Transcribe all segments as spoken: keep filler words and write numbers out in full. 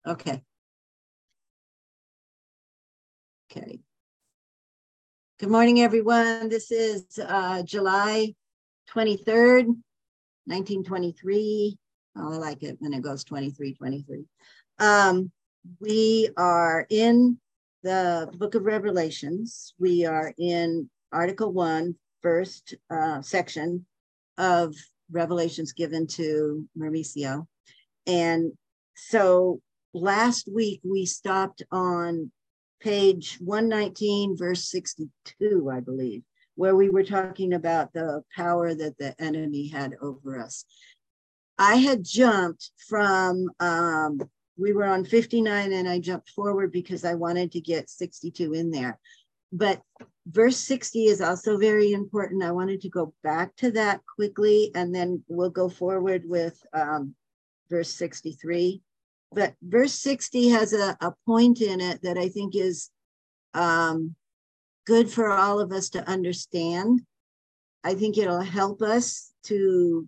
Okay. Okay. Good morning, everyone. This is uh, July twenty-third, nineteen twenty-three. Oh, I like it when it goes twenty-three, twenty-three. Um, we are in the book of Revelations. We are in Article one, first uh, section of Revelations given to Mauricio. And so last week we stopped on page one nineteen, verse sixty-two, I believe, where we were talking about the power that the enemy had over us. I had jumped from, um, we were on fifty-nine and I jumped forward because I wanted to get sixty-two in there. But verse sixty is also very important. I wanted to go back to that quickly, and then we'll go forward with um, verse sixty-three. But verse sixty has a, a point in it that I think is um, good for all of us to understand. I think it'll help us to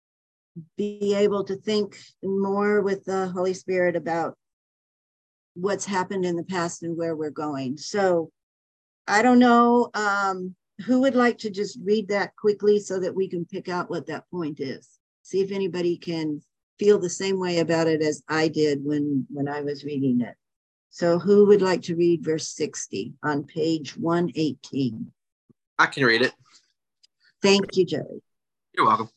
be able to think more with the Holy Spirit about what's happened in the past and where we're going. So I don't know um, who would like to just read that quickly so that we can pick out what that point is. See if anybody can feel the same way about it as I did when, when I was reading it. So who would like to read verse sixty on page one eighteen? I can read it. Thank you, Joey. You're welcome.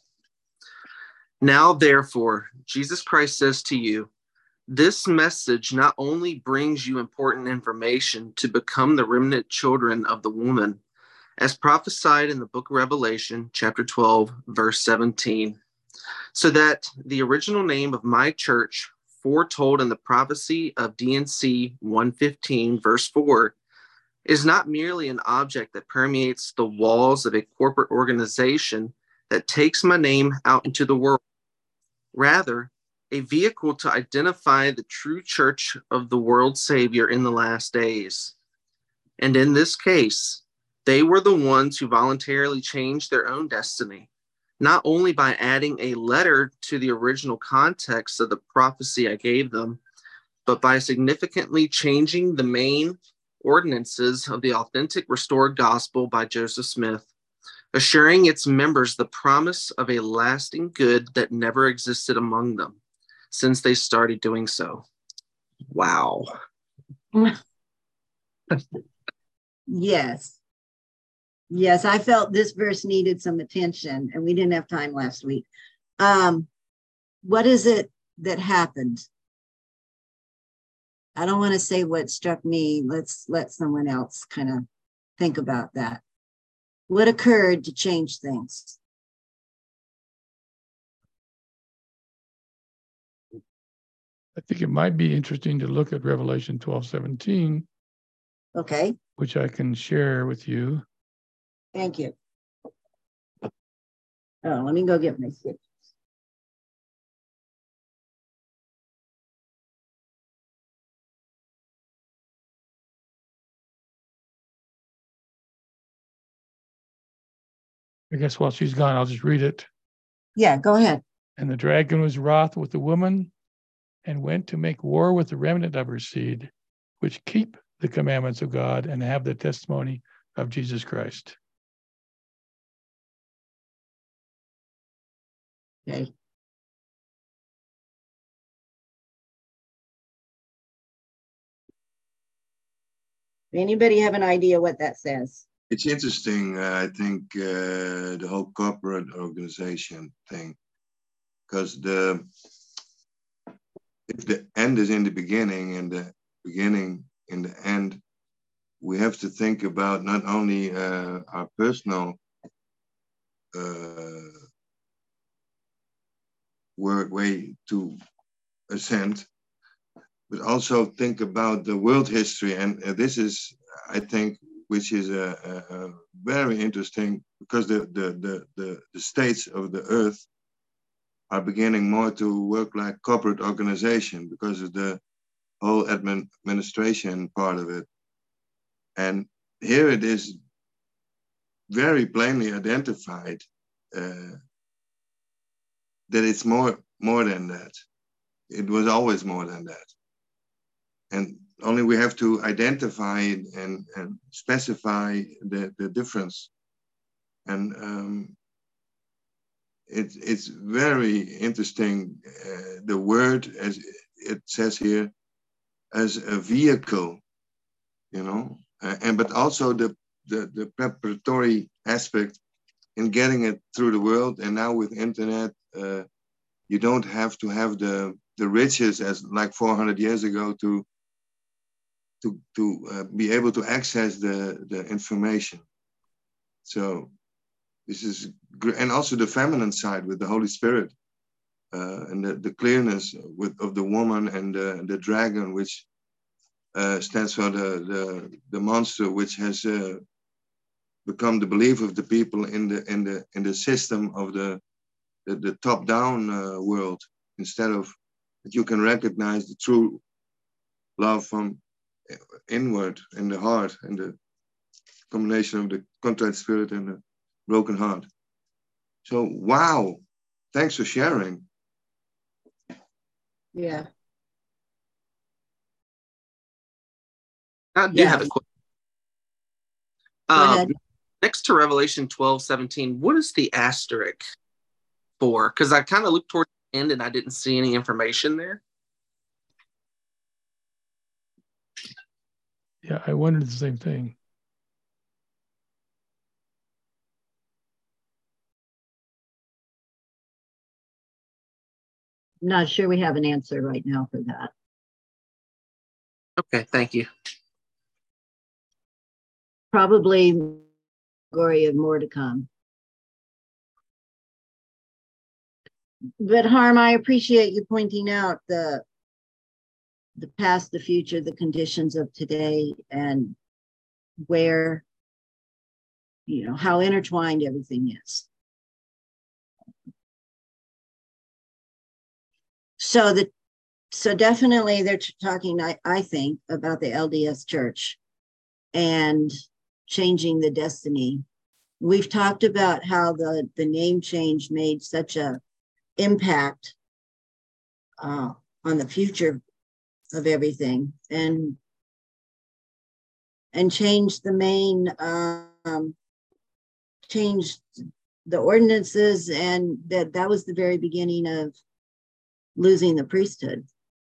Now, therefore, Jesus Christ says to you, this message not only brings you important information to become the remnant children of the woman, as prophesied in the book of Revelation, chapter twelve, verse seventeen, so that the original name of my church, foretold in the prophecy of D and C one fifteen, verse four, is not merely an object that permeates the walls of a corporate organization that takes my name out into the world. Rather, a vehicle to identify the true church of the world's Savior in the last days. And in this case, they were the ones who voluntarily changed their own destiny, not only by adding a letter to the original context of the prophecy I gave them, but by significantly changing the main ordinances of the authentic restored gospel by Joseph Smith, assuring its members the promise of a lasting good that never existed among them since they started doing so. Wow. Yes. Yes, I felt this verse needed some attention, and we didn't have time last week. Um, what is it that happened? I don't want to say what struck me. Let's let someone else kind of think about that. What occurred to change things? I think it might be interesting to look at Revelation twelve seventeen. Okay. Which I can share with you. Thank you. Oh, let me go get my scriptures. I guess while she's gone, I'll just read it. Yeah, go ahead. And the dragon was wroth with the woman and went to make war with the remnant of her seed, which keep the commandments of God and have the testimony of Jesus Christ. Okay. Anybody have an idea what that says? It's interesting, uh, I think, uh, the whole corporate organization thing, because the if the end is in the beginning and the beginning in the end, we have to think about not only uh, our personal uh, work way to ascend, but also think about the world history. And uh, this is, I think, which is a, a, a very interesting, because the, the, the, the, the states of the earth are beginning more to work like corporate organization because of the whole admin, administration part of it. And here it is very plainly identified uh, that it's more, more than that. It was always more than that. and only we have to identify it and, and specify the, the difference. And um, it, it's very interesting, uh, the word, as it says here, as a vehicle, you know, uh, and but also the, the, the preparatory aspect in getting it through the world. And now with internet, uh, you don't have to have the, the riches as like four hundred years ago to to, to uh, be able to access the, the information. So this is great. And also the feminine side with the Holy Spirit, uh, and the, the clearness with, of the woman and the, the dragon, which uh, stands for the, the, the monster, which has uh, become the belief of the people in the, in the, in the system of the, the, the top-down uh, world, instead of that you can recognize the true love from inward in the heart, and the combination of the contrite spirit and the broken heart. So, wow, thanks for sharing. Yeah. I do Yeah. have a question. Go Um, ahead. next to Revelation twelve seventeen, what is the asterisk for? Because I kind of looked toward the end and I didn't see any information there. Yeah, I wondered the same thing. Not sure we have an answer right now for that. Okay, thank you. Probably glory of more to come. But Harm, I appreciate you pointing out the the past, the future, the conditions of today, and where, you know, how intertwined everything is. So the so definitely they're talking, I, I think, about the L D S Church and changing the destiny. We've talked about how the, the name change made such a impact uh, on the future of everything, and and changed the main, um, changed the ordinances, and that that was the very beginning of losing the priesthood.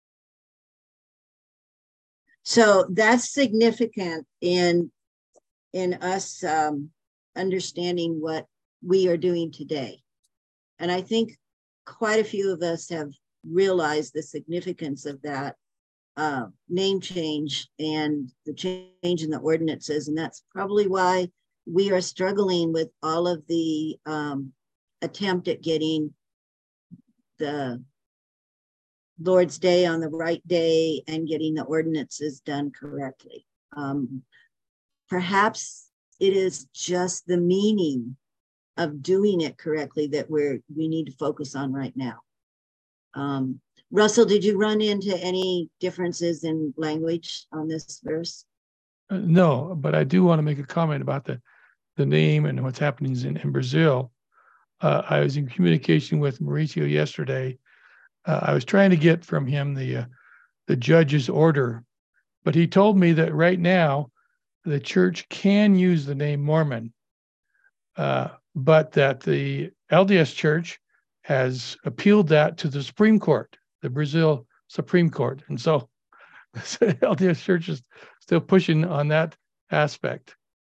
So that's significant in in us um, understanding what we are doing today. And I think quite a few of us have realized the significance of that uh, name change and the change in the ordinances. And that's probably why we are struggling with all of the um, attempt at getting the Lord's Day on the right day and getting the ordinances done correctly. Um, perhaps it is just the meaning of doing it correctly that we're we need to focus on right now. Um, Russell, did you run into any differences in language on this verse? Uh, no, but I do want to make a comment about the, the name and what's happening in, in Brazil. Uh, I was in communication with Mauricio yesterday. Uh, I was trying to get from him the uh, the judge's order, but he told me that right now the church can use the name Mormon, uh, but that the L D S Church has appealed that to the Supreme Court, the Brazil Supreme Court. And so the L D S Church is still pushing on that aspect.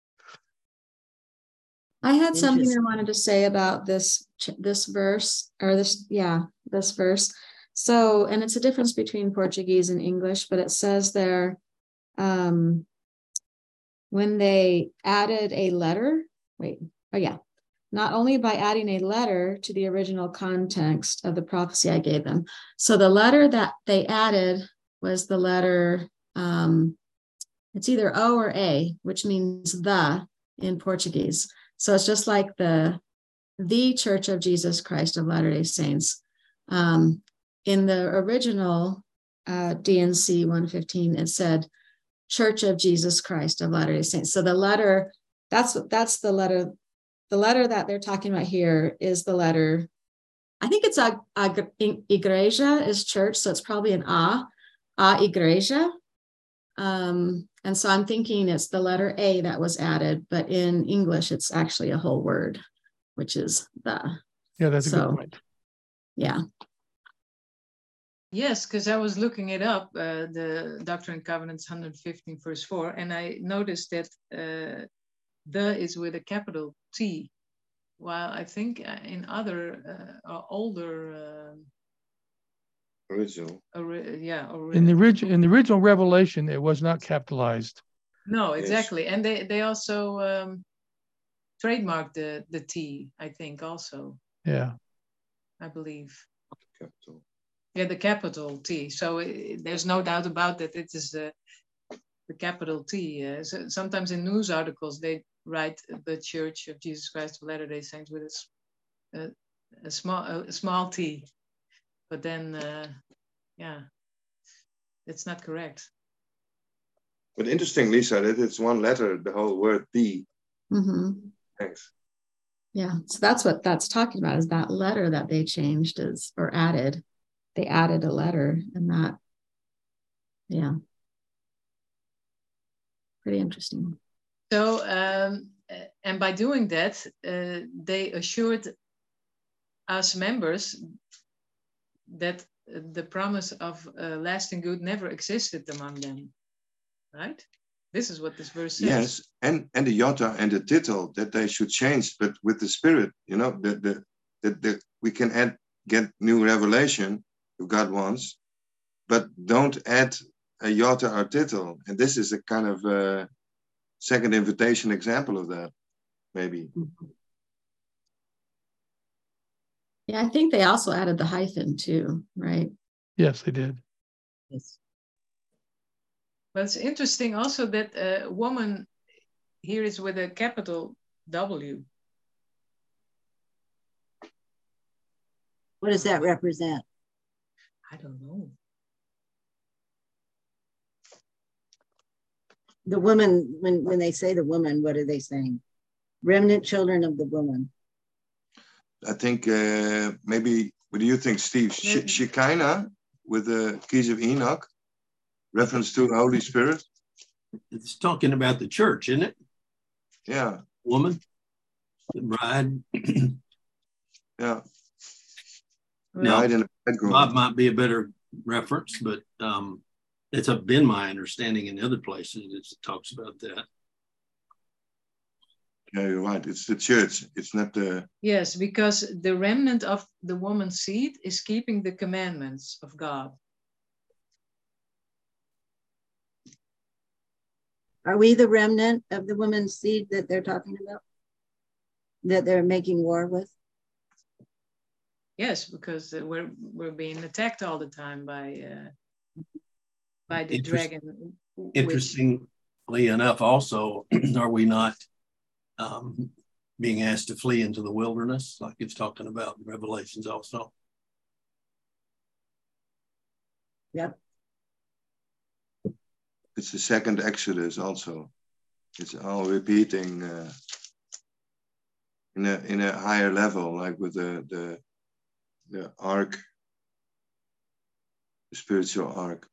I had something I wanted to say about this this verse, or this, yeah, this verse. So, and it's a difference between Portuguese and English, but it says there, um, when they added a letter, wait, oh yeah, not only by adding a letter to the original context of the prophecy I gave them. So the letter that they added was the letter, um, it's either O or A, which means the in Portuguese. So it's just like the, the Church of Jesus Christ of Latter-day Saints. Um, in the original uh, D N C one fifteen, it said Church of Jesus Christ of Latter-day Saints. So the letter, that's that's the letter, the letter that they're talking about here is the letter, I think it's a, a igreja is church, so it's probably an A, A igreja, Um, and so I'm thinking it's the letter A that was added, but in English, it's actually a whole word, which is the. Yeah, that's a so, good point. Yeah. Yes, because I was looking it up, uh, the Doctrine and Covenants one hundred fifteen verse four, and I noticed that uh, the is with a capital T, while I think in other uh, older uh, original, ori yeah, ori In the original in the original Revelation, it was not capitalized. No, exactly, yes. And they they also um, trademarked the the T, I think, also. Yeah, I believe. Capital. Yeah, the capital T. So it, there's no doubt about that. It is uh, the capital T. Uh, so sometimes in news articles they write the Church of Jesus Christ of Latter-day Saints with a, a, a small a small T, but then uh, yeah, it's not correct. But interesting, Lisa, that it's one letter, the whole word the. Mm-hmm. Thanks. Yeah, so that's what that's talking about, is that letter that they changed is or added. They added a letter, and that, yeah, pretty interesting. So, um, and by doing that, uh, they assured us members that the promise of uh, lasting good never existed among them, right? This is what this verse says. Yes, and and the iota and the title that they should change, but with the Spirit, you know, that the that the, we can add get new revelation if God wants, but don't add a iota or title. And this is a kind of uh, second invitation example of that, maybe. Yeah, I think they also added the hyphen too, right? yes, they did. Yes. But it's interesting also that a uh, woman here is with a capital W. What does that represent? I don't know. The woman, when, when they say the woman, what are they saying? Remnant children of the woman. I think uh, maybe, what do you think, Steve? Sh Shekinah with the keys of Enoch, reference to the Holy Spirit? It's talking about the church, isn't it? Yeah. Woman, the bride. Yeah. Now, bride and bridegroom. Bob might be a better reference, but um, it's a, been my understanding in other places it talks about that. Yeah, you're right. It's the church. It's not the... Yes, because the remnant of the woman's seed is keeping the commandments of God. Are we the remnant of the woman's seed that they're talking about? That they're making war with? Yes, because we're we're being attacked all the time by uh, by the Interest, dragon. interestingly which, enough, also, are we not um, being asked to flee into the wilderness, like it's talking about in Revelations also? Yep. It's the second Exodus also. It's all repeating uh, in a in a higher level, like with the the the ark, the spiritual ark.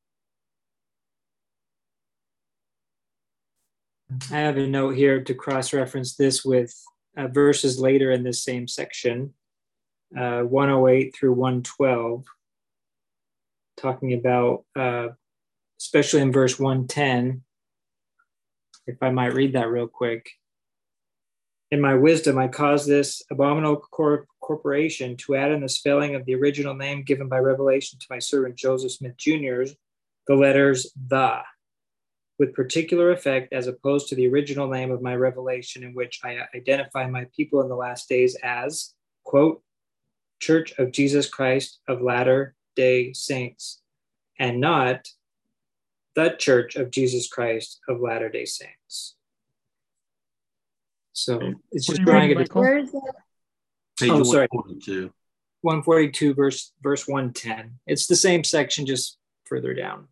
I have a note here to cross-reference this with uh, verses later in this same section, uh, one oh eight through one twelve, talking about, uh, especially in verse one ten, if I might read that real quick. In my wisdom, I caused this abominable cor corporation to add in the spelling of the original name given by revelation to my servant Joseph Smith Junior the letters the, with particular effect as opposed to the original name of my revelation, in which I identify my people in the last days as, quote, Church of Jesus Christ of Latter-day Saints, and not the Church of Jesus Christ of Latter-day Saints. So it's just drawing a Where is that? Page oh, sorry. one forty-two. one forty-two verse verse one ten. It's the same section, just further down.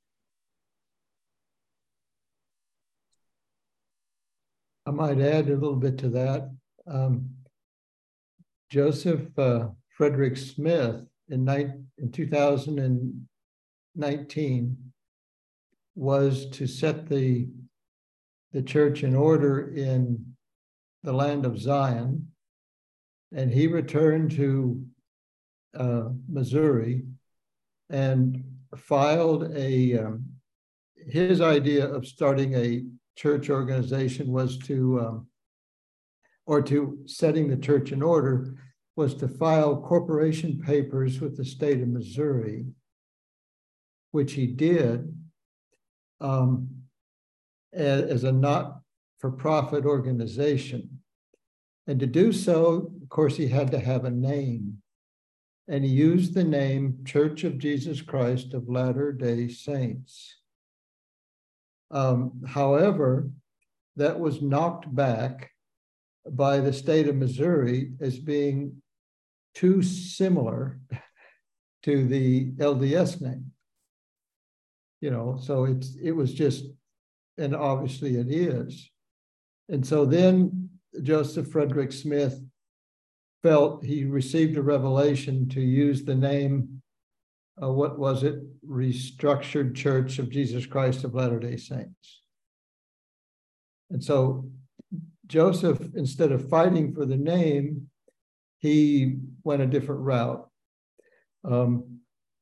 I might add a little bit to that. Um, Joseph uh, Frederick Smith in, in two thousand nineteen was to set the, the church in order in the land of Zion. And he returned to uh, Missouri and filed a, um, his idea of starting a church organization was to, um, or to setting the church in order, was to file corporation papers with the state of Missouri, which he did um, as, as a not-for-profit organization. And to do so, of course, he had to have a name. And he used the name Church of Jesus Christ of Latter-day Saints. Um, however, that was knocked back by the state of Missouri as being too similar to the L D S name. You know, so it's it was just, and obviously it is. And so then Joseph Frederick Smith felt he received a revelation to use the name, uh, what was it? Restructured Church of Jesus Christ of Latter-day Saints. And so Joseph, instead of fighting for the name, he went a different route. Um,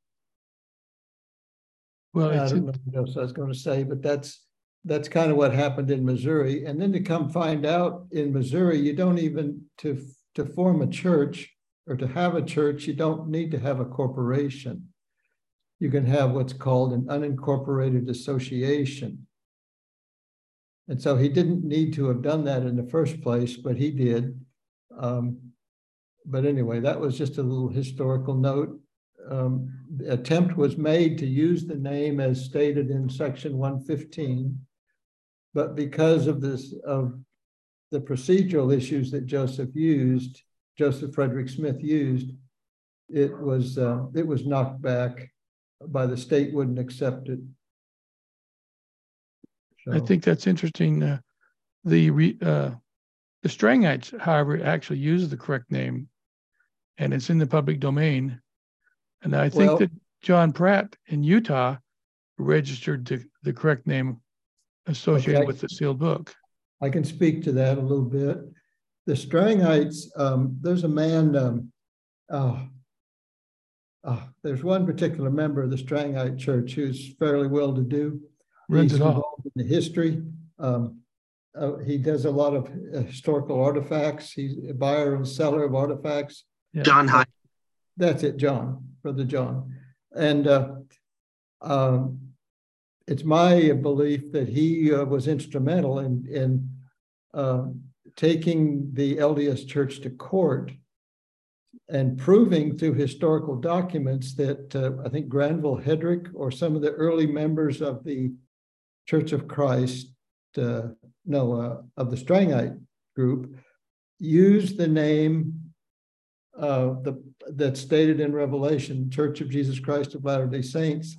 Well, I it's, don't know what else I was going to say, but that's that's kind of what happened in Missouri. And then to come find out in Missouri, you don't even, to, to form a church or to have a church, you don't need to have a corporation. You can have what's called an unincorporated association. And so he didn't need to have done that in the first place, but he did. Um, but anyway, that was just a little historical note. Um, the attempt was made to use the name as stated in section one fifteen, but because of this, of the procedural issues that Joseph used, Joseph Frederick Smith used, it was uh, it was knocked back by the state, wouldn't accept it. So. I think that's interesting. Uh, the re, uh, the Strangites, however, actually use the correct name, and it's in the public domain. And I think well, that John Pratt in Utah registered the, the correct name associated okay. with the sealed book. I can speak to that a little bit. The Strangites, um, there's a man, um, oh, oh, there's one particular member of the Strangite Church who's fairly well-to-do. Runs He's it all. involved in the history. Um, uh, he does a lot of uh, historical artifacts. He's a buyer and seller of artifacts. Yeah. John Hyde. That's it, John, Brother John. And uh, um, it's my belief that he uh, was instrumental in, in uh, taking the L D S Church to court and proving through historical documents that uh, I think Granville Hedrick or some of the early members of the Church of Christ, uh, no, uh, of the Strangite group, used the name uh, the that's stated in Revelation, Church of Jesus Christ of Latter-day Saints,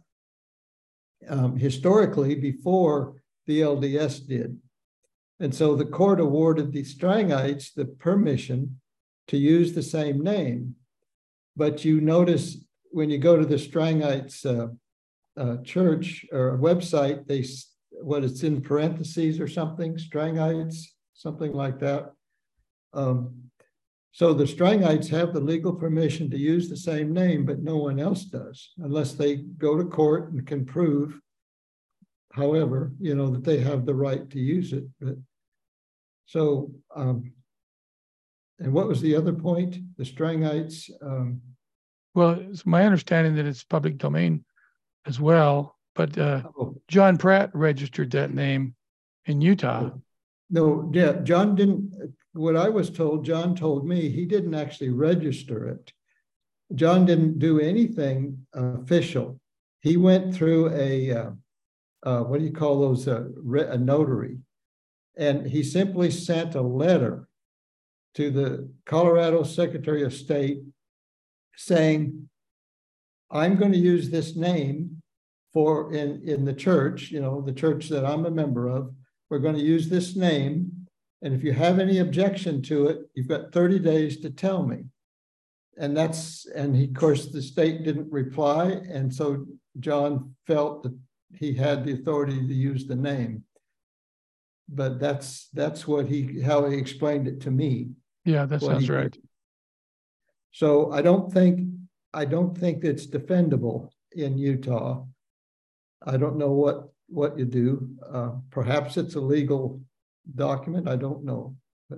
um, historically before the L D S did. And so the court awarded the Strangites the permission to use the same name. But you notice when you go to the Strangites uh, uh, church or website, they what it's in parentheses or something, Strangites, something like that. Um, So the Strangites have the legal permission to use the same name, but no one else does, unless they go to court and can prove, however, you know, that they have the right to use it. But so, um, and what was the other point? The Strangites? Um, well, it's my understanding that it's public domain as well, but uh, oh, John Pratt registered that name in Utah. no, yeah, John didn't. What I was told, John told me, he didn't actually register it. John didn't do anything uh, official. He went through a, uh, uh, what do you call those, uh, a notary. And he simply sent a letter to the Colorado Secretary of State saying, I'm going to use this name for in, in the church, you know, the church that I'm a member of. We're going to use this name. And if you have any objection to it, you've got thirty days to tell me. And that's, and he, of course, the state didn't reply. And so John felt that he had the authority to use the name. But that's that's what he how he explained it to me. Yeah, that sounds right. Did. So I don't think I don't think it's defendable in Utah. I don't know what what you do. Uh, perhaps it's a legal document. I don't know. But,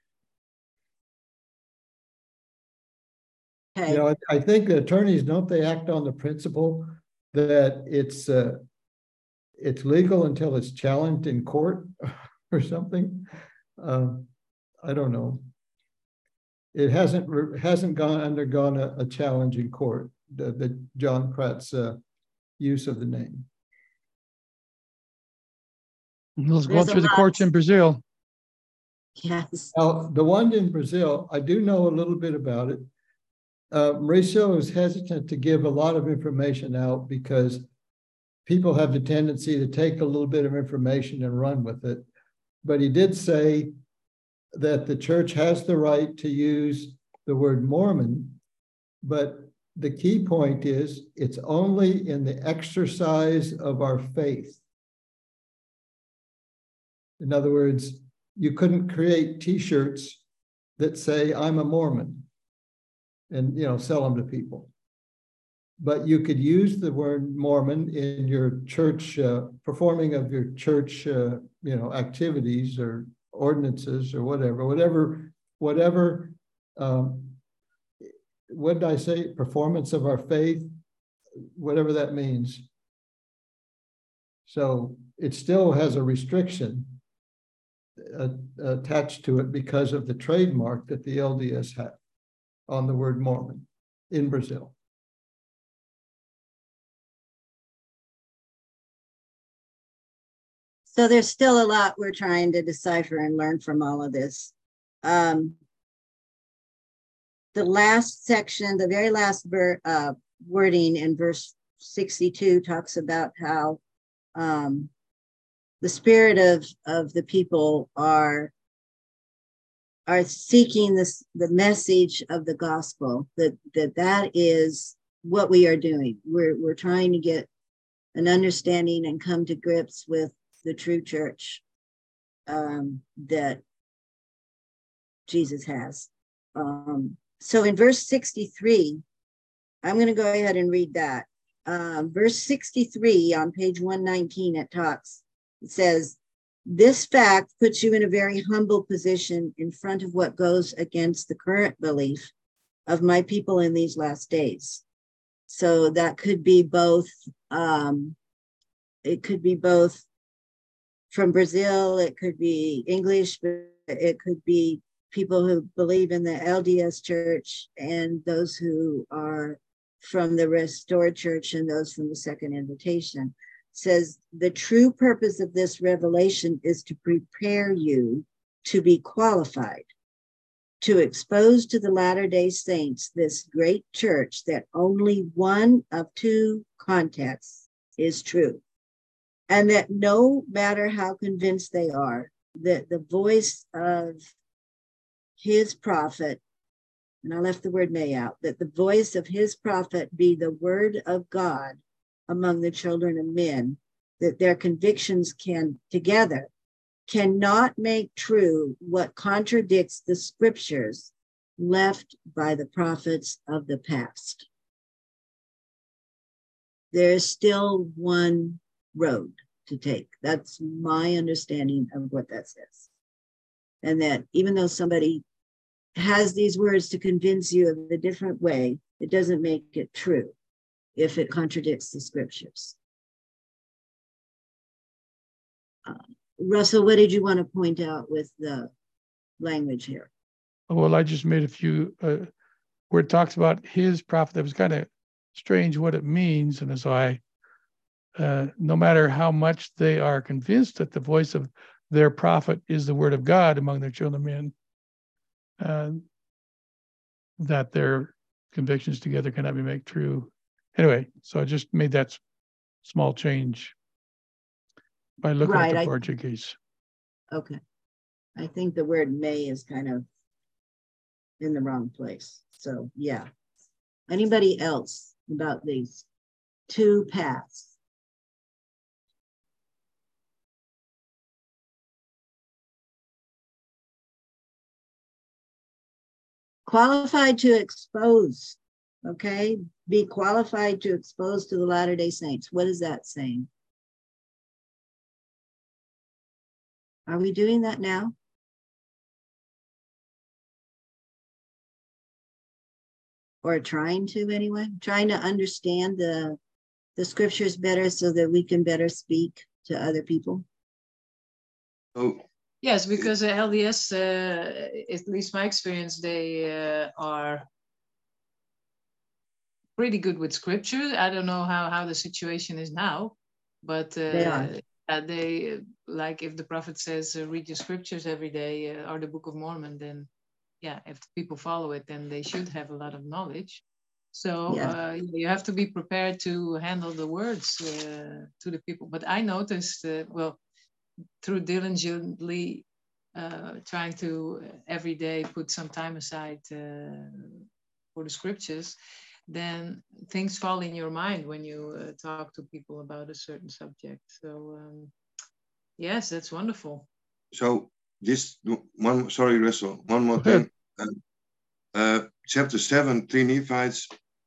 okay. You know, I, I think the attorneys, don't they act on the principle that it's uh, it's legal until it's challenged in court or something? Uh, I don't know. It hasn't hasn't gone undergone a, a challenge in court. The, the John Pratt's uh, use of the name. Let's go through the courts in Brazil. Yes. Now, the one in Brazil, I do know a little bit about it. Uh, Mauricio is hesitant to give a lot of information out because people have the tendency to take a little bit of information and run with it. But he did say that the church has the right to use the word Mormon, but the key point is it's only in the exercise of our faith. In other words, you couldn't create T-shirts that say, I'm a Mormon, and you know, sell them to people. But you could use the word Mormon in your church, uh, performing of your church, uh, you know, activities or ordinances or whatever, whatever, whatever, um, what did I say? Performance of our faith, whatever that means. So it still has a restriction uh, attached to it because of the trademark that the L D S had on the word Mormon in Brazil. So there's still a lot we're trying to decipher and learn from all of this. Um, the last section, the very last ver uh, wording in verse sixty-two talks about how um, the spirit of, of the people are, are seeking this, the message of the gospel, that, that that is what we are doing. We're, we're trying to get an understanding and come to grips with the true church um, that Jesus has. Um, so in verse sixty-three, I'm going to go ahead and read that. Um, verse sixty-three on page one nineteen, it talks, it says, this fact puts you in a very humble position in front of what goes against the current belief of my people in these last days. So that could be both, um, it could be both from Brazil, it could be English, but it could be people who believe in the L D S church and those who are from the restored church and those from the second invitation. It says the true purpose of this revelation is to prepare you to be qualified to expose to the Latter-day Saints this great church that only one of two contexts is true. And that no matter how convinced they are, that the voice of his prophet, and I left the word may out, that the voice of his prophet be the word of God among the children of men, that their convictions can together cannot make true what contradicts the scriptures left by the prophets of the past. There's still one road to take. That's my understanding of what that says. And that even though somebody has these words to convince you of a different way, it doesn't make it true if it contradicts the scriptures. Uh, Russell, what did you want to point out with the language here? Well, I just made a few, uh, where it talks about his prophet. That was kind of strange what it means. And so I, uh, no matter how much they are convinced that the voice of their prophet is the word of God among their children of men, uh, that their convictions together cannot be made true. Anyway, so I just made that small change by looking right, at the I, Portuguese. Okay. I think the word may is kind of in the wrong place. So yeah. Anybody else about these two paths? qualified to expose, okay? Be qualified to expose to the Latter-day Saints. What is that saying? Are we doing that now? Or trying to anyway? Trying to understand the, the scriptures better so that we can better speak to other people? Oh, Yes, because uh, L D S, uh, at least my experience, they uh, are pretty good with scripture. I don't know how, how the situation is now, but uh, They are. uh, they, like if the prophet says, uh, read your scriptures every day, uh, or the Book of Mormon, then yeah, if people follow it, then they should have a lot of knowledge. So Yeah. uh, you have to be prepared to handle the words uh, to the people. But I noticed, uh, well, through diligently uh, trying to every day put some time aside uh, for the scriptures, then things fall in your mind when you uh, talk to people about a certain subject. So um, yes, that's wonderful. so this one, sorry, Russell, one more thing. Uh, uh, chapter seven, three Nephites,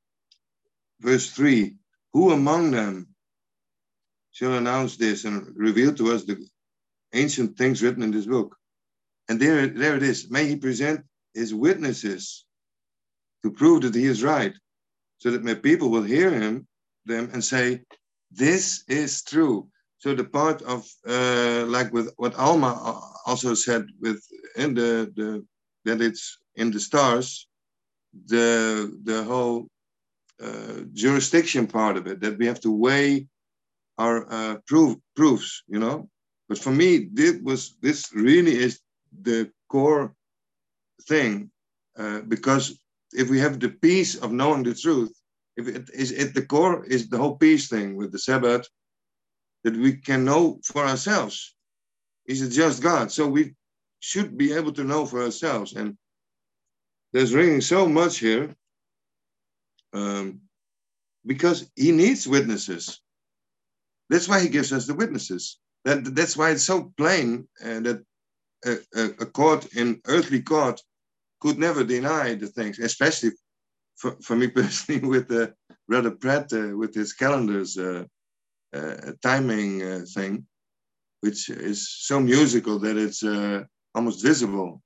verse three. Who among them shall announce this and reveal to us the ancient things written in this book? And there, there it is. May he present his witnesses to prove that he is right, so that my people will hear him, them, and say, this is true. So the part of, uh, like with what Alma also said, with in the, the that it's in the stars, the the whole uh, jurisdiction part of it, that we have to weigh our uh, proof proofs, you know. But for me, this was this really is the core thing, uh, because if we have the peace of knowing the truth, if it is at the core is the whole peace thing with the Sabbath, that we can know for ourselves. Is it just God? So we should be able to know for ourselves. And there's ringing so much here, um, because he needs witnesses. That's why he gives us the witnesses. That, that's why it's so plain uh, that a, a, a court in earthly court could never deny the things, especially for, for me personally with uh, Brother Pratt, uh, with his calendars uh, uh, timing uh, thing, which is so musical that it's uh, almost visible.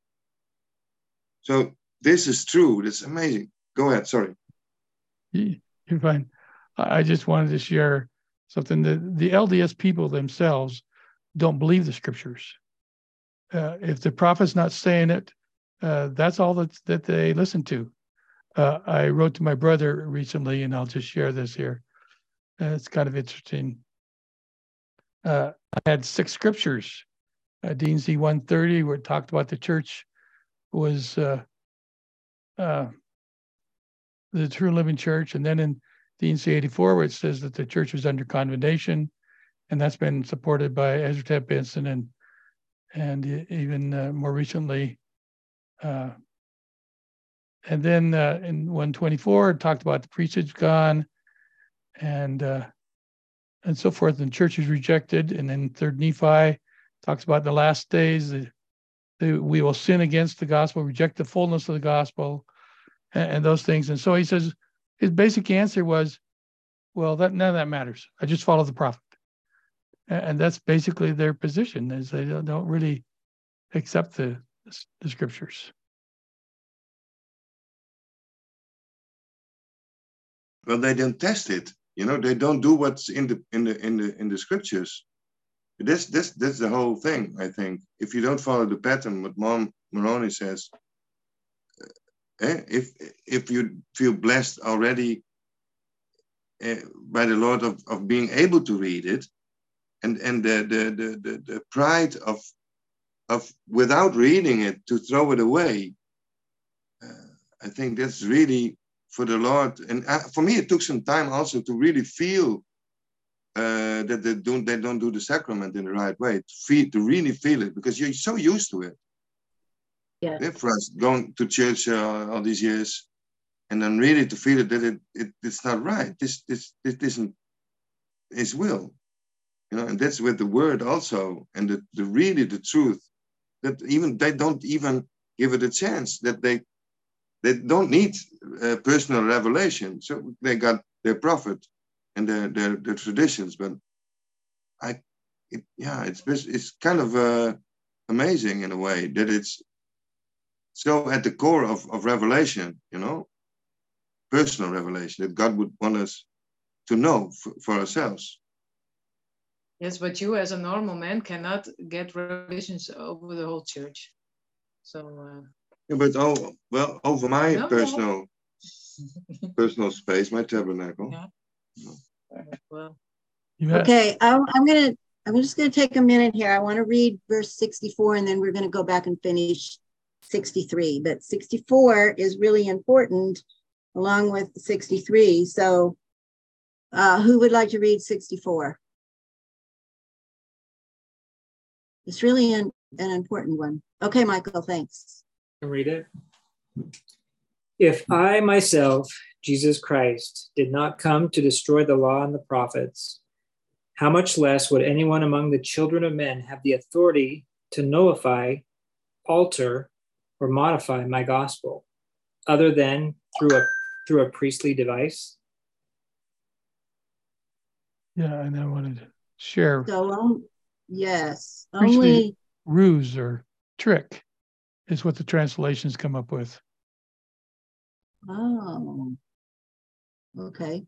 So this is true. That's amazing. Go ahead. Sorry. You're fine. I just wanted to share something that the L D S people themselves don't believe the scriptures. Uh, if the prophet's not saying it, uh, that's all that, that they listen to. Uh, I wrote to my brother recently, and I'll just share this here. Uh, it's kind of interesting. Uh, I had six scriptures. Uh, D and C one thirty, where it talked about the church was uh, uh, the true and living church. And then in D and C eighty-four, where it says that the church was under condemnation, and that's been supported by Ezra Taft Benson and and even uh, more recently. Uh, and then uh, in one twenty-four, it talked about the priesthood's gone and uh, and so forth, and church is rejected. And then third Nephi talks about the last days, the, the, we will sin against the gospel, reject the fullness of the gospel, and, and those things. And so he says, his basic answer was, well, that none of that matters. I just follow the prophet. And that's basically their position, is they don't, don't really accept the, the scriptures. Well, they don't test it. You know, they don't do what's in the in the in the in the scriptures. That's that's that's the whole thing. I think if you don't follow the pattern, what Mom Moroni says, eh, if if you feel blessed already uh, by the Lord of, of being able to read it, and and the the the the, the pride of of without reading it to throw it away, uh, I think that's really for the Lord. And uh, for me, it took some time also to really feel uh, that they don't they don't do the sacrament in the right way. To feel, to really feel it, because you're so used to it. Yeah. Yeah, for us going to church uh, all these years, and then really to feel it that it, it it's not right. This this this isn't His will, you know. And that's with the word also, and the, the really the truth, that even they don't even give it a chance, that they they don't need uh, personal revelation. So they got their prophet and their, their, their traditions. But I, it, yeah, it's it's kind of uh, amazing in a way that it's so at the core of, of revelation, you know, personal revelation that God would want us to know for, for ourselves. Yes, but you as a normal man cannot get revelations over the whole church. So. Uh... Yeah, but oh well, over my no, personal no. personal space, my tabernacle. Yeah. No. Well. Okay, I'm, I'm gonna. I'm just gonna take a minute here. I want to read verse sixty-four, and then we're gonna go back and finish sixty-three. But sixty-four is really important, along with sixty-three. So, uh, who would like to read sixty-four? It's really an, an important one. Okay, Michael, thanks. I can read it. If I myself, Jesus Christ, did not come to destroy the law and the prophets, how much less would anyone among the children of men have the authority to nullify, alter, or modify my gospel, other than through a through a priestly device? Yeah, and I wanted to share. So, um, yes, priestly only ruse or trick is what the translations come up with. Oh, okay.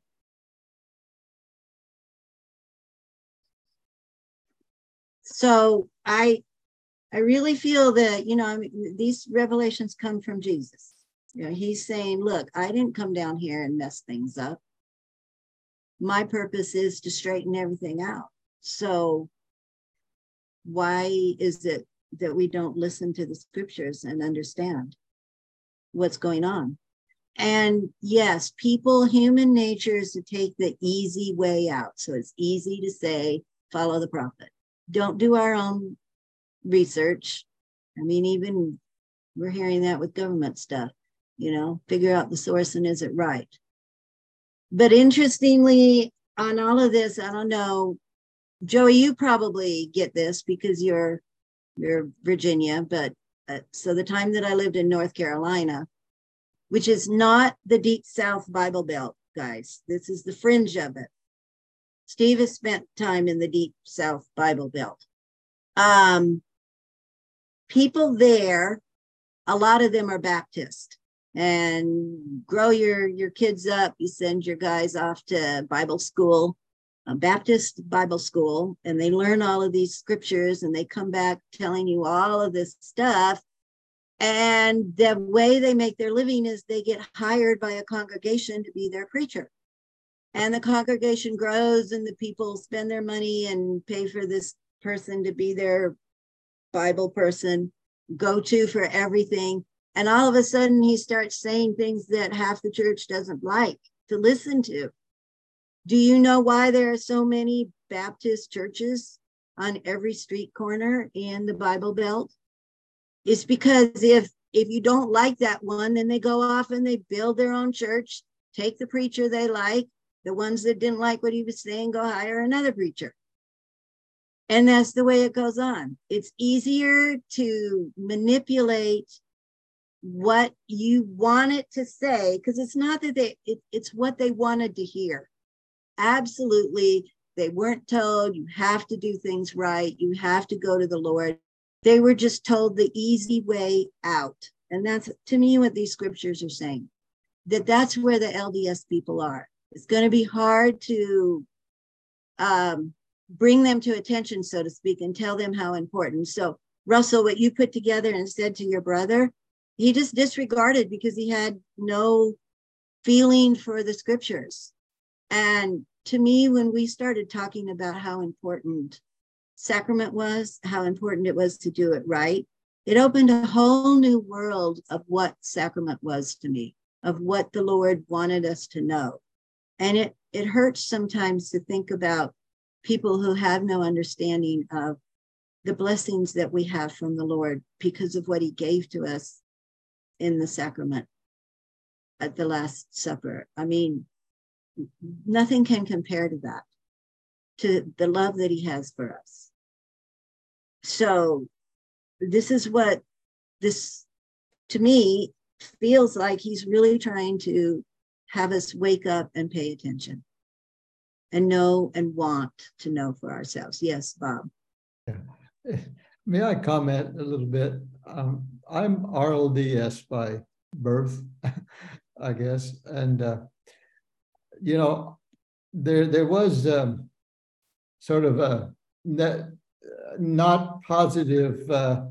So I, I really feel that, you know, I mean, these revelations come from Jesus. You know, he's saying, look, I didn't come down here and mess things up. My purpose is to straighten everything out. So why is it that we don't listen to the scriptures and understand what's going on? And yes, people, human nature is to take the easy way out. So it's easy to say, follow the prophet. Don't do our own research. I mean, even we're hearing that with government stuff, you know, figure out the source and is it right? But interestingly, on all of this, I don't know, Joey, you probably get this because you're, you're Virginia, but uh, so the time that I lived in North Carolina, which is not the deep South Bible Belt, guys. This is the fringe of it. Steve has spent time in the deep South Bible Belt. Um, people there, a lot of them are Baptist. And grow your, your kids up. You send your guys off to Bible school, a Baptist Bible school, and they learn all of these scriptures and they come back telling you all of this stuff. And the way they make their living is they get hired by a congregation to be their preacher. And the congregation grows and the people spend their money and pay for this person to be their Bible person, go to for everything. And all of a sudden he starts saying things that half the church doesn't like to listen to. Do you know why there are so many Baptist churches on every street corner in the Bible Belt? It's because if if you don't like that one, then they go off and they build their own church, take the preacher they like. The ones that didn't like what he was saying, go hire another preacher. And that's the way it goes on. It's easier to manipulate what you want it to say, because it's not that they, it, it's what they wanted to hear. Absolutely. They weren't told you have to do things right. You have to go to the Lord. They were just told the easy way out. And that's, to me, what these scriptures are saying, that that's where the L D S people are. It's going to be hard to um, bring them to attention, so to speak, and tell them how important. So, Russell, what you put together and said to your brother, he just disregarded because he had no feeling for the scriptures. And to me, when we started talking about how important sacrament was, how important it was to do it right, it opened a whole new world of what sacrament was to me, of what the Lord wanted us to know. And it, it hurts sometimes to think about people who have no understanding of the blessings that we have from the Lord because of what he gave to us in the sacrament at the Last Supper. I mean, nothing can compare to that, to the love that he has for us. So this is what this, to me, feels like he's really trying to have us wake up and pay attention and know and want to know for ourselves. Yes, Bob. Yeah. May I comment a little bit? Um, I'm R L D S by birth, I guess. And, uh, you know, there, there was um, sort of a net, not positive uh,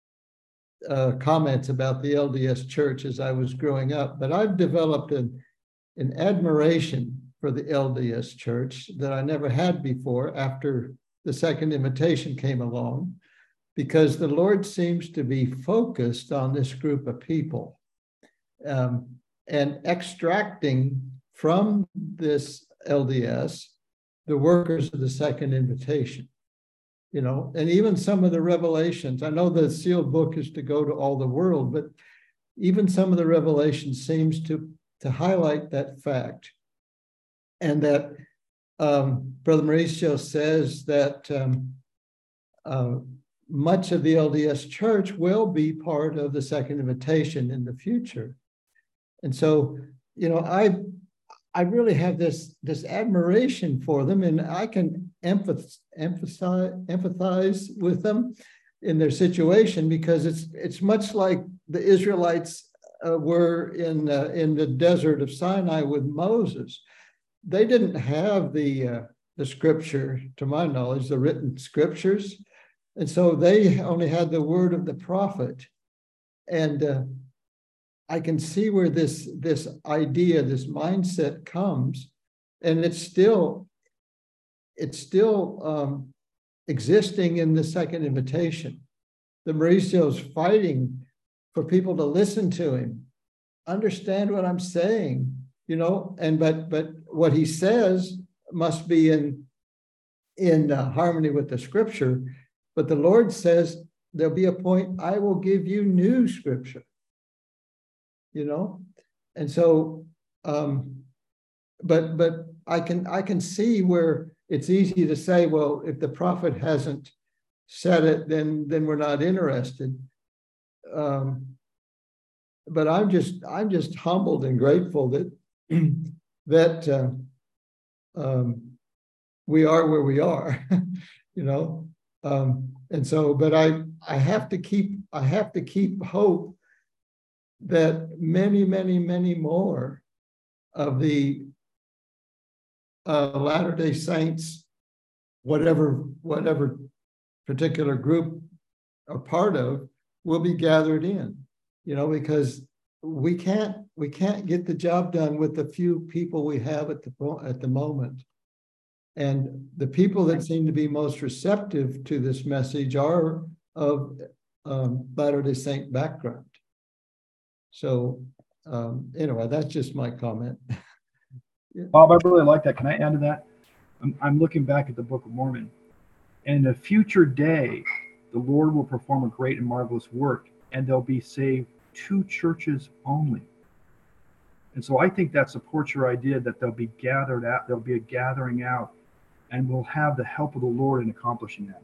uh, comments about the L D S Church as I was growing up, but I've developed an, an admiration for the L D S Church that I never had before after the second invitation came along, because the Lord seems to be focused on this group of people um, and extracting from this L D S the workers of the second invitation. You know, and even some of the revelations, I know the sealed book is to go to all the world, but even some of the revelations seems to, to highlight that fact. And that um, Brother Mauricio says that um, uh, much of the L D S Church will be part of the second invitation in the future. And so, you know, I I really have this, this admiration for them, and I can empathize, emphasize, empathize with them in their situation, because it's it's much like the Israelites uh, were in uh, in the desert of Sinai with Moses. They didn't have the uh, the scripture, to my knowledge, the written scriptures, and so they only had the word of the prophet. And uh, I can see where this, this idea, this mindset comes, and it's still, it's still um, existing in the second invitation. The Mauricio's fighting for people to listen to him, understand what I'm saying, you know, and but but what he says must be in, in uh, harmony with the scripture. But the Lord says there'll be a point I will give you new scripture. You know, and so, um, but but I can I can see where it's easy to say, well, if the prophet hasn't said it, then then we're not interested. Um, but I'm just I'm just humbled and grateful that that uh, um, we are where we are, you know. Um, and so, but I I have to keep I have to keep hope that many, many, many more of the uh, Latter-day Saints, whatever, whatever particular group are part of, will be gathered in, you know, because we can't, we can't get the job done with the few people we have at the, at the moment. And the people that seem to be most receptive to this message are of um, Latter-day Saint background. So um, anyway, that's just my comment. Yeah. Bob, I really like that. Can I add to that? I'm, I'm looking back at the Book of Mormon. In a future day, the Lord will perform a great and marvelous work, and there'll be saved two churches only. And so I think that supports your idea that they'll be gathered out, there'll be a gathering out, and we'll have the help of the Lord in accomplishing that.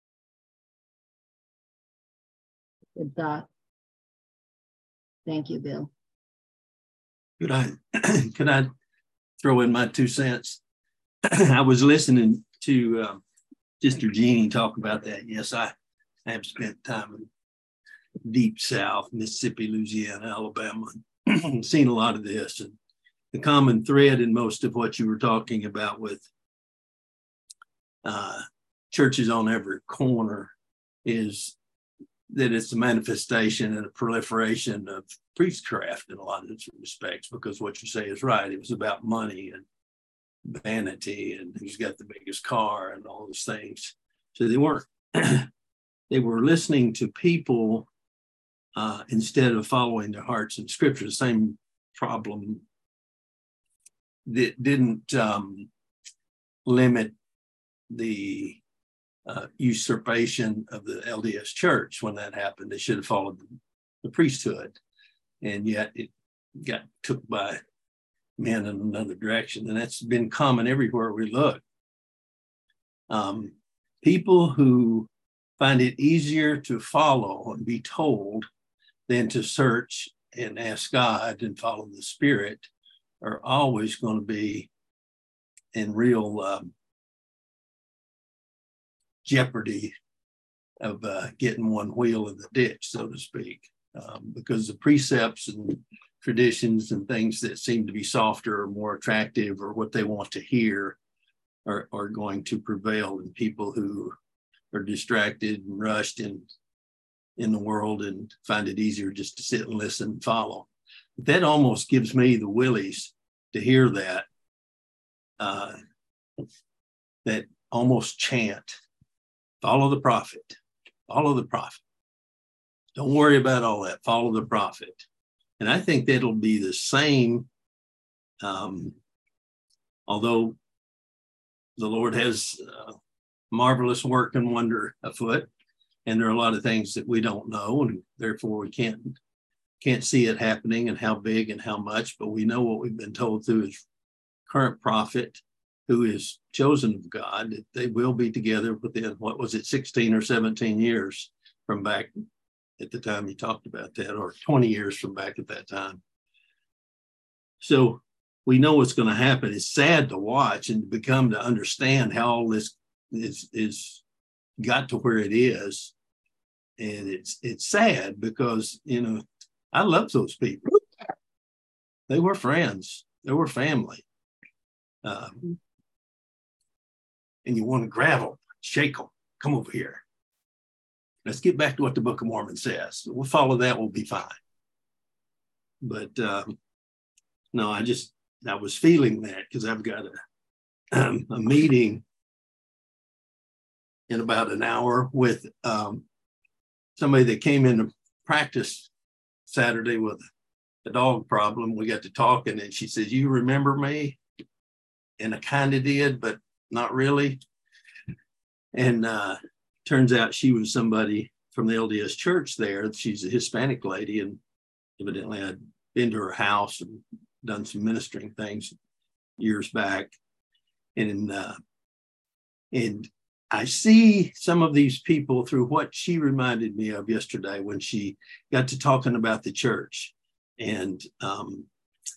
Good thought. Thank you, Bill. Could I, could I throw in my two cents? I was listening to um, Sister Jeannie talk about that. Yes, I have spent time in Deep South, Mississippi, Louisiana, Alabama, and seen a lot of this. And the common thread in most of what you were talking about with uh, churches on every corner is that it's a manifestation and a proliferation of priestcraft in a lot of respects, because what you say is right. It was about money and vanity and who's got the biggest car and all those things. So they weren't, they were listening to people uh, instead of following their hearts and scripture. The same problem that didn't um, limit the Uh, usurpation of the L D S Church. When that happened, they should have followed the, the priesthood, and yet it got took by men in another direction, and that's been common everywhere we look. Um, people who find it easier to follow and be told than to search and ask God and follow the Spirit are always going to be in real um, jeopardy of uh, getting one wheel in the ditch, so to speak, um, because the precepts and traditions and things that seem to be softer or more attractive or what they want to hear are, are going to prevail in people who are distracted and rushed in, in the world and find it easier just to sit and listen and follow. But that almost gives me the willies to hear that, uh, that almost chant, follow the prophet, follow the prophet. Don't worry about all that, follow the prophet. And I think that'll be the same, um, although the Lord has uh, marvelous work and wonder afoot, and there are a lot of things that we don't know, and therefore we can't can't see it happening and how big and how much, but we know what we've been told through his current prophet, who is chosen of God, that they will be together within, what was it, sixteen or seventeen years from back at the time he talked about that, or twenty years from back at that time. So we know what's going to happen. It's sad to watch and to become to understand how all this is, is got to where it is. And it's it's sad because, you know, I love those people. They were friends. They were family. Um, and you want to grab them, shake them, come over here. Let's get back to what the Book of Mormon says. We'll follow that, we'll be fine. But um, no, I just, I was feeling that because I've got a, um, a meeting in about an hour with um, somebody that came into practice Saturday with a dog problem. We got to talking and she says, you remember me? And I kind of did, but not really. And uh, turns out she was somebody from the L D S church there. She's a Hispanic lady, and evidently I'd been to her house and done some ministering things years back. And, uh, and I see some of these people through what she reminded me of yesterday when she got to talking about the church. And um,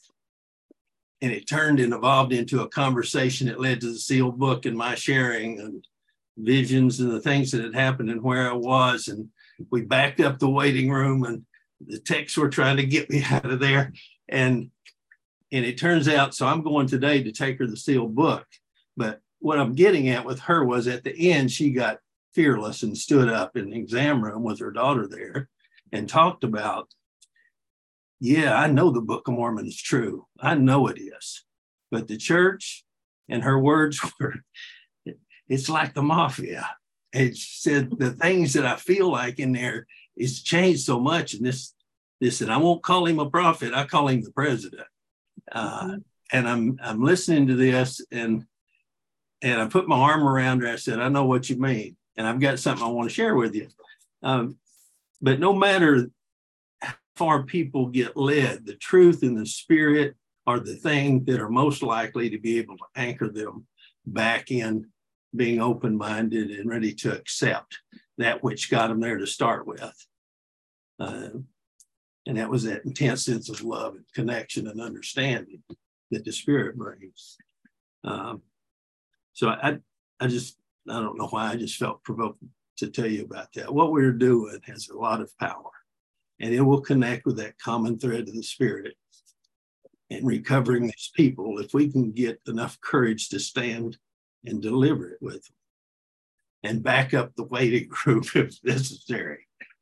and it turned and evolved into a conversation that led to the sealed book and my sharing and visions and the things that had happened and where I was. And we backed up the waiting room and the techs were trying to get me out of there. And, and it turns out, so I'm going today to take her the sealed book. But what I'm getting at with her was at the end, she got fearless and stood up in the exam room with her daughter there and talked about, yeah, I know the Book of Mormon is true. I know it is. But the church, and her words were, it's like the mafia. It said the things that I feel like in there is changed so much. And this, this, and I won't call him a prophet. I call him the president. Uh, mm-hmm. And I'm, I'm listening to this, and, and I put my arm around her. I said, I know what you mean, and I've got something I want to share with you. Um, but no matter how far people get led, the truth and the spirit are the thing that are most likely to be able to anchor them back in being open-minded and ready to accept that which got them there to start with. Uh, and that was that intense sense of love and connection and understanding that the Spirit brings. Um, so I, I just, I don't know why, I just felt provoked to tell you about that. What we're doing has a lot of power, and it will connect with that common thread of the Spirit and recovering these people if we can get enough courage to stand and deliver it with them and back up the waiting group if necessary.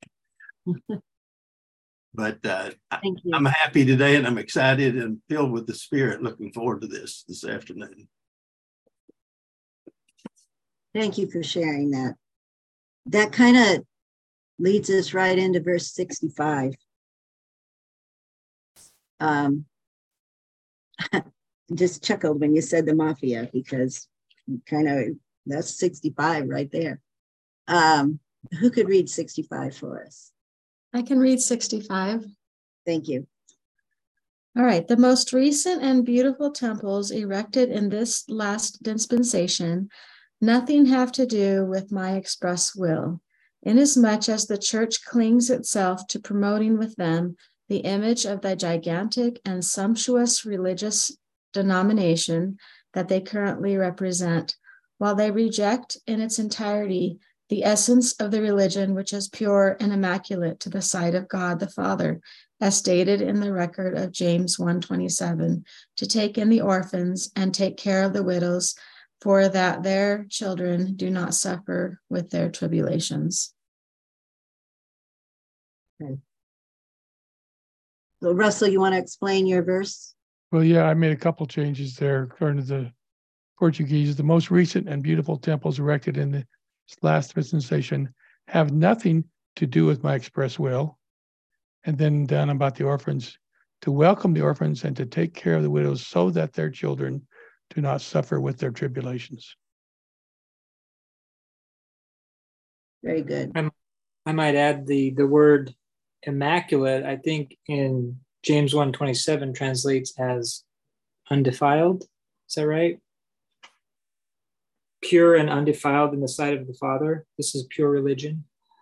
But uh, Thank you. I'm happy today, and I'm excited and filled with the Spirit, looking forward to this this afternoon. Thank you for sharing that. That kind of leads us right into verse sixty-five. Um, just chuckled when you said the mafia, because kind of that's sixty-five right there. Um, who could read sixty-five for us? I can read sixty-five. Thank you. All right. The most recent and beautiful temples erected in this last dispensation, nothing have to do with my express will, inasmuch as the church clings itself to promoting with them the image of the gigantic and sumptuous religious denomination that they currently represent, while they reject in its entirety the essence of the religion which is pure and immaculate to the sight of God the Father, as stated in the record of James one twenty-seven, to take in the orphans and take care of the widows, for that their children do not suffer with their tribulations. Okay. So Russell, you want to explain your verse? Well, yeah, I made a couple changes there according to the Portuguese. The most recent and beautiful temples erected in the last dispensation have nothing to do with my express will. And then down about the orphans, to welcome the orphans and to take care of the widows so that their children do not suffer with their tribulations. Very good. I'm, I might add the, the word immaculate, I think in James one twenty-seven translates as undefiled. Is that right? Pure and undefiled in the sight of the Father. This is pure religion.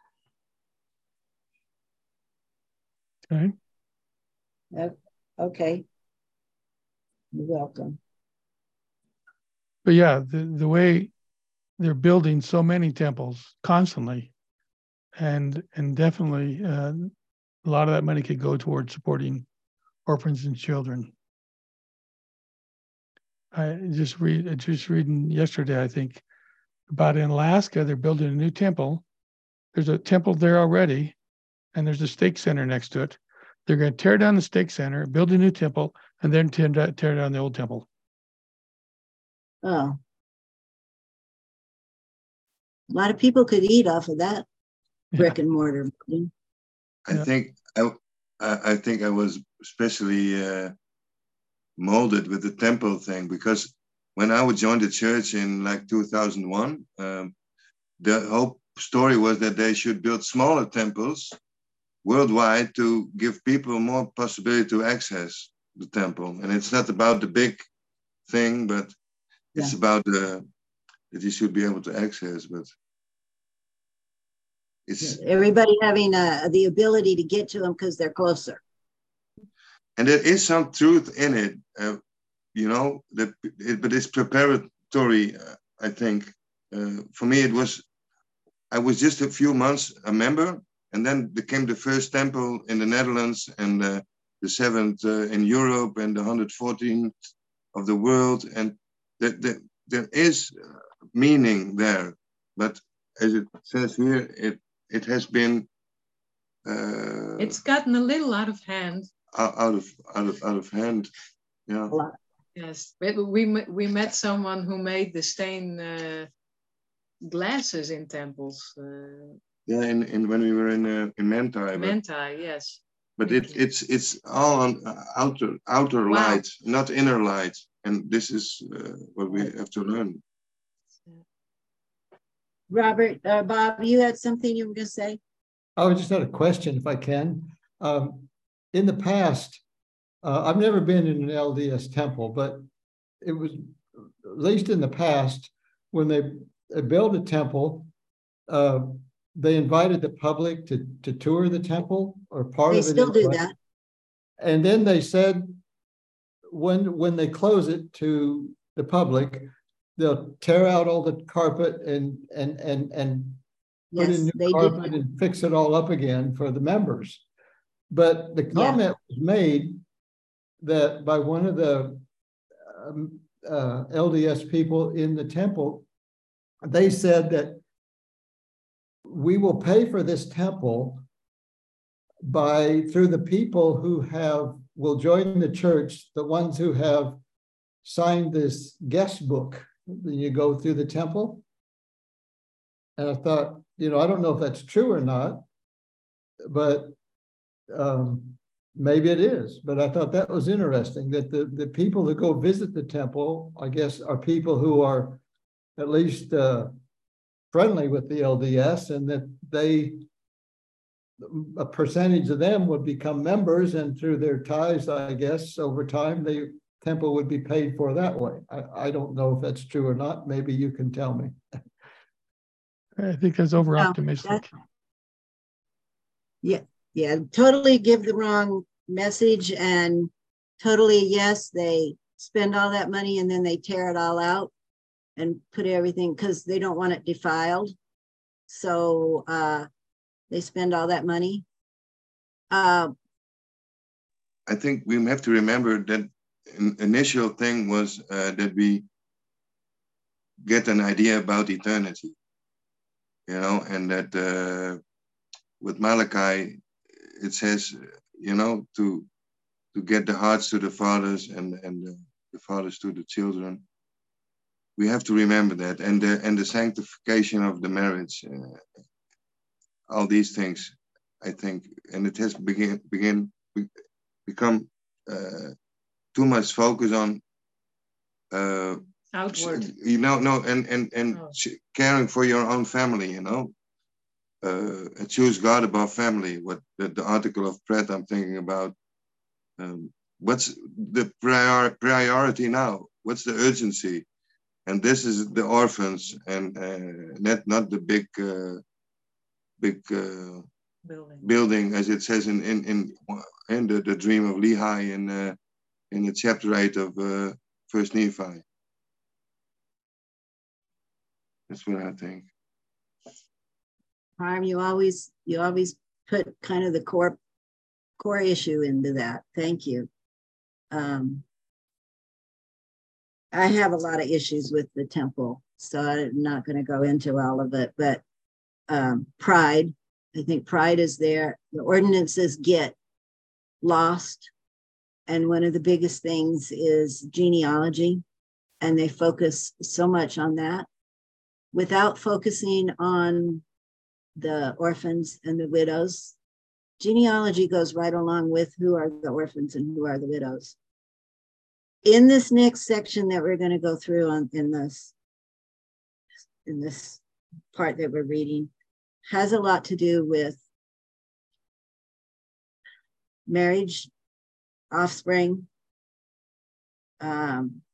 Okay. Yep. Okay. You're welcome. But yeah, the, the way they're building so many temples constantly, and and definitely uh, a lot of that money could go towards supporting orphans and children. I just read just reading yesterday, I think, about in Alaska, they're building a new temple. There's a temple there already, and there's a stake center next to it. They're going to tear down the stake center, build a new temple, and then tear tear down the old temple. Oh. A lot of people could eat off of that brick Yeah. and mortar. I Yeah. think I, I I think I was especially uh, molded with the temple thing, because when I would join the church in like two thousand one, um, the whole story was that they should build smaller temples worldwide to give people more possibility to access the temple. And it's not about the big thing, but it's Yeah. about the that you should be able to access. But it's Everybody having uh, the ability to get to them because they're closer. and there is some truth in it, uh, you know. That it, but it's preparatory. Uh, I think uh, for me it was. I was just a few months a member, and then became the first temple in the Netherlands, and uh, the seventh uh, in Europe, and the one hundred fourteenth of the world. And that there, there is meaning there, but as it says here, it it has been. Uh, It's gotten a little out of hand. out of out of out of hand. Yeah. Yes, we we, we met someone who made the stained uh, glasses in temples. Uh, Yeah, in, in when we were in uh, in Mentai, but, Mentai, yes. but it it's it's all on uh, outer outer Wow. light, not inner light, and this is uh, what we have to learn. Robert, uh, Bob, you had something you were going to say? I just had a question, if I can. Um, in the past, uh, I've never been in an L D S temple, but it was, at least in the past, when they, they built a temple, uh, they invited the public to, to tour the temple, or part They of it. still do anyway. that. And then they said, when, when they close it to the public, they'll tear out all the carpet and, and, and, and put Yes, in new they carpet did. and fix it all up again for the members. But the comment was made that by one of the um, uh, L D S people in the temple, they said that we will pay for this temple by through the people who have will join the church, the ones who have signed this guest book when you go through the temple. And I thought, you know, I don't know if that's true or not, but um, maybe it is. But I thought that was interesting, that the, the people who go visit the temple, I guess, are people who are at least uh, friendly with the L D S, and that they, a percentage of them would become members, and through their tithes, I guess, over time, the temple would be paid for that way. I, I don't know if that's true or not. Maybe you can tell me. I think that's over optimistic. Yeah, yeah, totally give the wrong message and totally, yes, they spend all that money and then they tear it all out and put everything because they don't want it defiled. So uh, they spend all that money. Uh, I think we have to remember that an initial thing was uh, that we get an idea about eternity, you know, and that uh, with Malachi, it says, you know, to to get the hearts to the fathers and and the, the fathers to the children. We have to remember that, and the and the sanctification of the marriage, uh, all these things, I think, and it has begin begin become uh, too much focus on. Uh, Outward. You know, no, and and and Oh. caring for your own family, you know, uh, choose God above family. What the, the article of Pratt I'm thinking about. Um, what's the prior, priority now? What's the urgency? And this is the orphans, and uh, not not the big uh, big uh, Building. building, as it says in in in, in the, the dream of Lehi in uh, in the chapter eight of uh, First Nephi. That's what I think. Harm, you always you always put kind of the core core issue into that. Thank you. Um, I have a lot of issues with the temple, so I'm not going to go into all of it. But um, pride, I think pride is there. The ordinances get lost, and one of the biggest things is genealogy, and they focus so much on that without focusing on the orphans and the widows. Genealogy goes right along with who are the orphans and who are the widows. In this next section that we're going to go through on in this in this part that we're reading has a lot to do with marriage, offspring, um,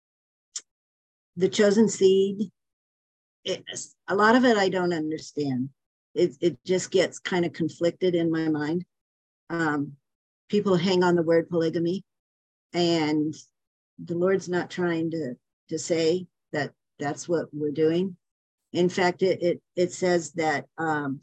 the chosen seed. It, a lot of it I don't understand. It, it just gets kind of conflicted in my mind. Um, people hang on the word polygamy, and the Lord's not trying to, to say that that's what we're doing. In fact, it, it, it says that um,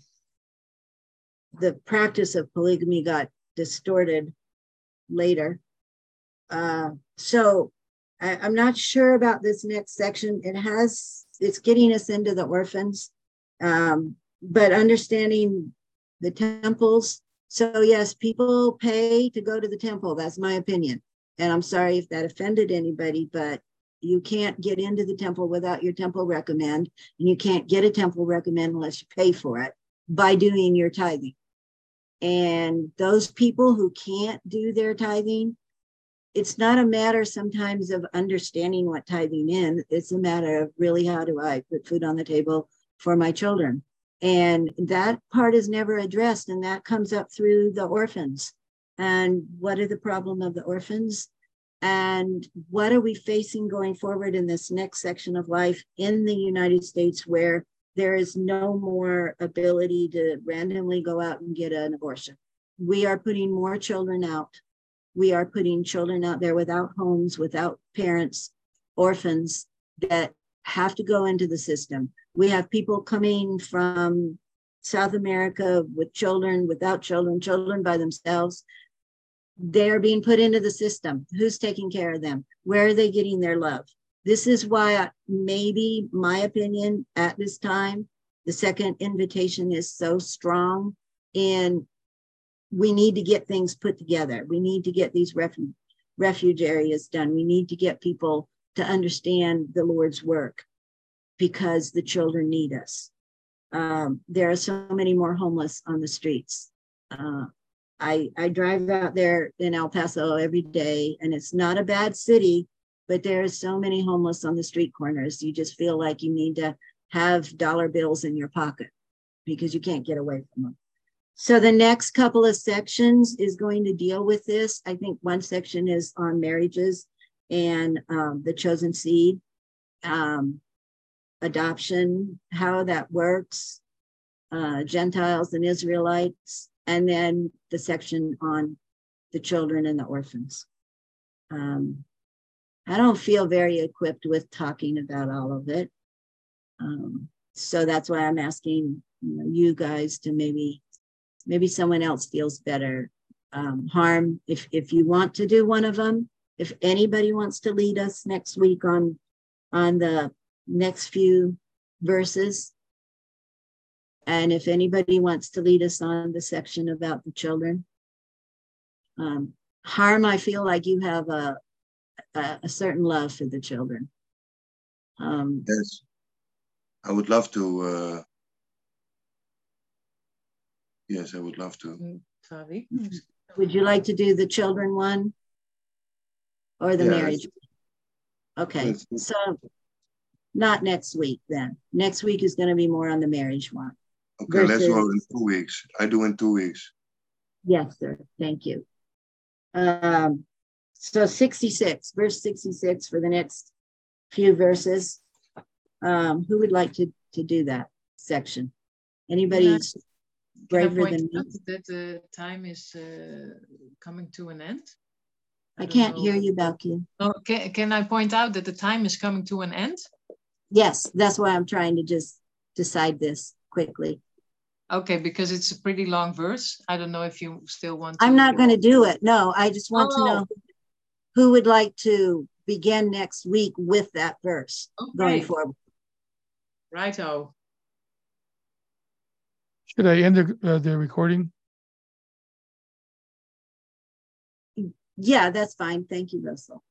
the practice of polygamy got distorted later. Uh, so I, I'm not sure about this next section. It has, it's getting us into the orphans, um, but understanding the temples. So yes, people pay to go to the temple. That's my opinion. And I'm sorry if that offended anybody, but you can't get into the temple without your temple recommend, and you can't get a temple recommend unless you pay for it by doing your tithing. And those people who can't do their tithing, it's not a matter sometimes of understanding what tithing is. It's a matter of really, how do I put food on the table for my children? And that part is never addressed, and that comes up through the orphans. And what are the problem of the orphans? And what are we facing going forward in this next section of life in the United States, where there is no more ability to randomly go out and get an abortion? We are putting more children out. We are putting children out there without homes, without parents, orphans that have to go into the system. We have people coming from South America with children, without children, children by themselves. They're being put into the system. Who's taking care of them? Where are they getting their love? This is why I, maybe my opinion at this time, the second invitation is so strong, and we need to get things put together. We need to get these refuge, refuge areas done. We need to get people to understand the Lord's work, because the children need us. Um, there are so many more homeless on the streets. Uh, I, I drive out there in El Paso every day, and it's not a bad city, but there are so many homeless on the street corners. You just feel like you need to have dollar bills in your pocket because you can't get away from them. So the next couple of sections is going to deal with this. I think one section is on marriages and um, the chosen seed, um, adoption, how that works, uh, Gentiles and Israelites, and then the section on the children and the orphans. Um, I don't feel very equipped with talking about all of it. Um, so that's why I'm asking, you know, you guys to maybe, maybe someone else feels better. Um, Harm, if, if you want to do one of them, if anybody wants to lead us next week on, on the next few verses, and if anybody wants to lead us on the section about the children. Um, Harm, I feel like you have a, a, a certain love for the children. Um, Yes, I would love to. Uh, yes, I would love to. Sorry. Would you like to do the children one or the Yeah, marriage? Okay, let's- so not next week then. Next week is going to be more on the marriage one. Okay, let's go Versus- in two weeks. I do in two weeks. Yes, sir. Thank you. Um, so sixty-six, verse sixty-six for the next few verses. Um, who would like to, to do that section? Anybody Can I braver point than me? out that the time is uh, coming to an end? I don't can't know. hear you, Balki. Oh, can, can I point out that the time is coming to an end? Yes, that's why I'm trying to just decide this quickly. Okay, because it's a pretty long verse. I don't know if you still want to. I'm not going to do it. No, I just want to Oh. know who would like to begin next week with that verse going Okay. forward. Righto. Should I end the, uh, the recording? Yeah, that's fine. Thank you, Russell.